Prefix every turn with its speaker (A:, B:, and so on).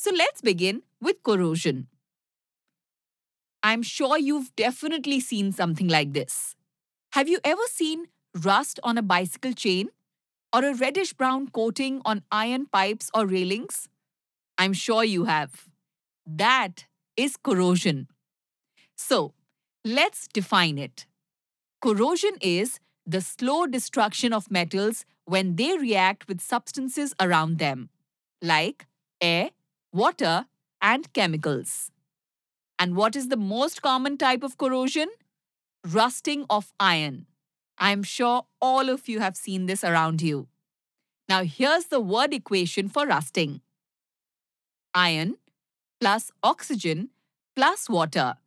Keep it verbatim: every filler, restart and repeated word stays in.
A: So let's begin with corrosion. I'm sure you've definitely seen something like this. Have you ever seen rust on a bicycle chain or a reddish brown coating on iron pipes or railings? I'm sure you have. That is corrosion. So, let's define it. Corrosion is the slow destruction of metals when they react with substances around them, like air, water, and chemicals. And what is the most common type of corrosion? Rusting of iron. I'm sure all of you have seen this around you. Now, here's the word equation for rusting: iron plus oxygen plus water